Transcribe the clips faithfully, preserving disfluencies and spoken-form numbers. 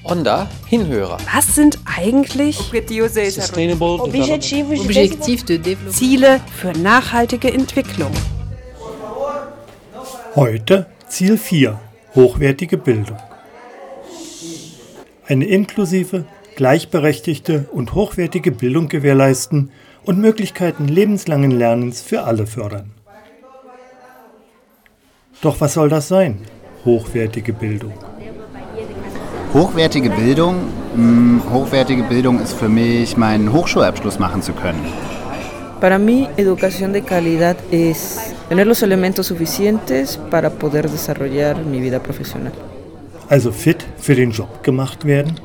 Onda Hinhörer. Was sind eigentlich Sustainable Objectif de développement. Ziele für nachhaltige Entwicklung? Heute Ziel vier. Hochwertige Bildung. Eine inklusive, gleichberechtigte und hochwertige Bildung gewährleisten und Möglichkeiten lebenslangen Lernens für alle fördern. Doch was soll das sein? Hochwertige Bildung. Hochwertige Bildung? Hm, hochwertige Bildung ist für mich, meinen Hochschulabschluss machen zu können. Para mí, educación de calidad es tener los elementos suficientes para poder desarrollar mi vida profesional. Also fit für den Job gemacht werden?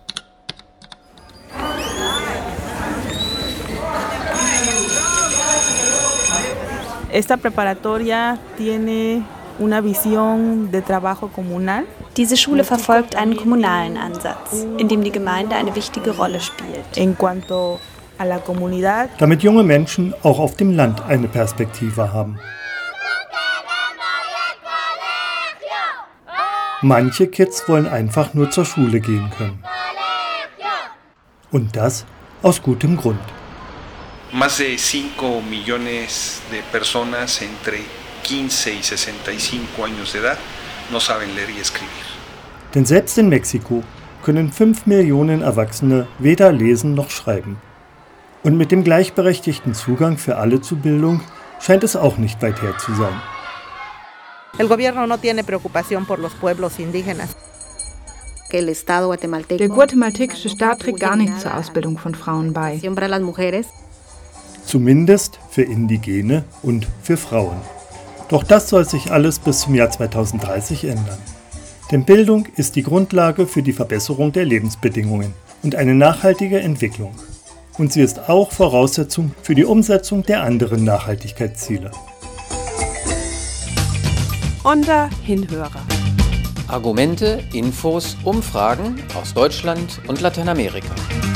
Esta preparatoria tiene una visión de trabajo comunal. Diese Schule verfolgt einen kommunalen Ansatz, in dem die Gemeinde eine wichtige Rolle spielt. En cuanto a la comunidad, damit junge Menschen auch auf dem Land eine Perspektive haben. Manche Kids wollen einfach nur zur Schule gehen können. Und das aus gutem Grund. Más de cinco millones de personas entre quince y sesenta y cinco años de edad no saben leer y escribir. Denn selbst in Mexiko können fünf Millionen Erwachsene weder lesen noch schreiben. Und mit dem gleichberechtigten Zugang für alle zu Bildung scheint es auch nicht weit her zu sein. El gobierno no tiene preocupación por los pueblos indígenas. Der guatemaltekische Staat trägt gar nichts zur Ausbildung von Frauen bei. Zumindest für Indigene und für Frauen. Doch das soll sich alles bis zum Jahr zweitausenddreißig ändern. Denn Bildung ist die Grundlage für die Verbesserung der Lebensbedingungen und eine nachhaltige Entwicklung. Und sie ist auch Voraussetzung für die Umsetzung der anderen Nachhaltigkeitsziele. Onda Hinhörer. Argumente, Infos, Umfragen aus Deutschland und Lateinamerika.